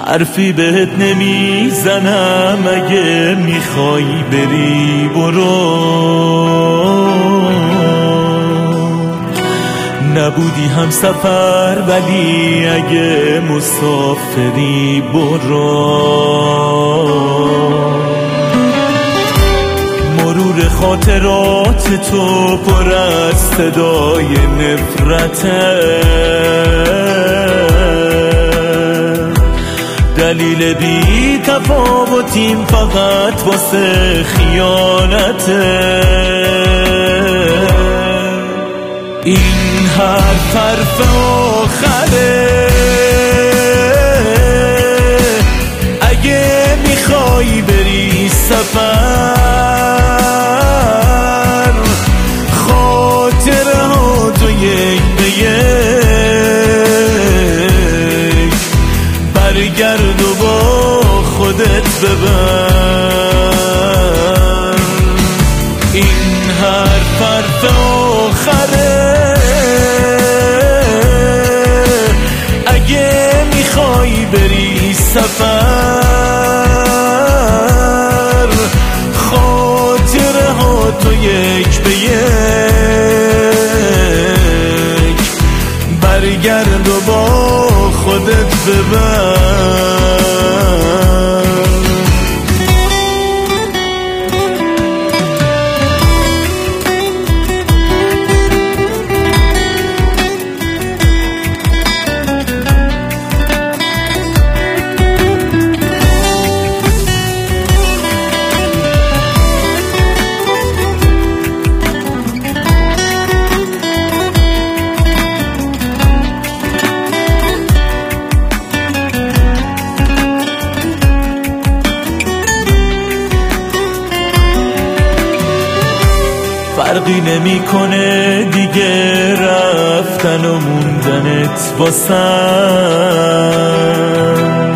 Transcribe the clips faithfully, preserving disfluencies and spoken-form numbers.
حرفی بهت نمیزنم، اگه میخوای بری برو. نبودی هم سفر ولی اگه مسافری برو. مرور خاطرات تو پر از صدای نفرته، دلیل بی تفاوتیم فقط واسه خیانته. این حرف حرف آخره، اگه میخوای بری سفر، خاطره ها تو یک به یک برگرد و با خودت ببر. این حرف حرف آخره، اگه میخوای بری سفر، خاطره ها تو یک به یک برگرد و با خودت ببر. فرقی نمیکنه دیگه رفتن و موندنت واسم،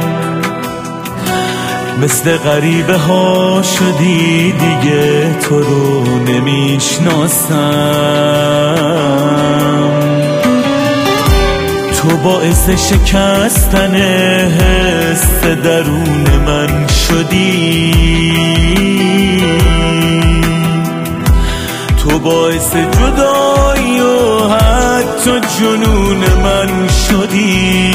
مثل غریبه ها شدی دیگه تو رو نمیشناسم. تو باعث شکستن حس درون من شدی، تو باعث جدایی و حتی جنون من شدی.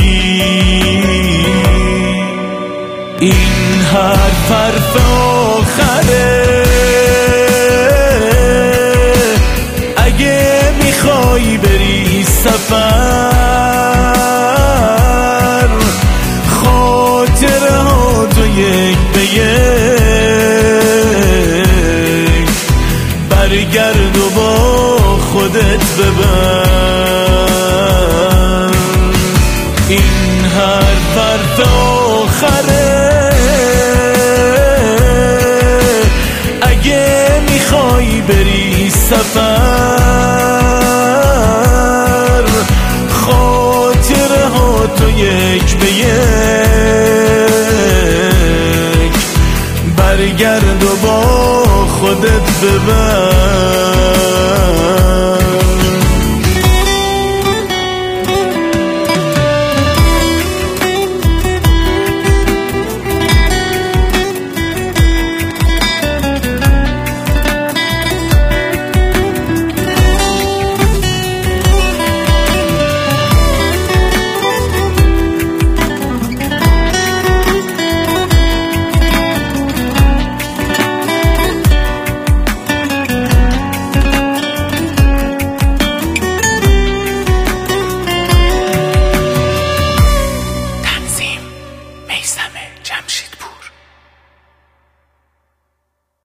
این حرف حرف آخره، اگه میخوای بری سفر، خاطره ها تو یک به یک برگرد و با خودت ببر. این حرف حرف آخره، اگه میخوای بری سفر،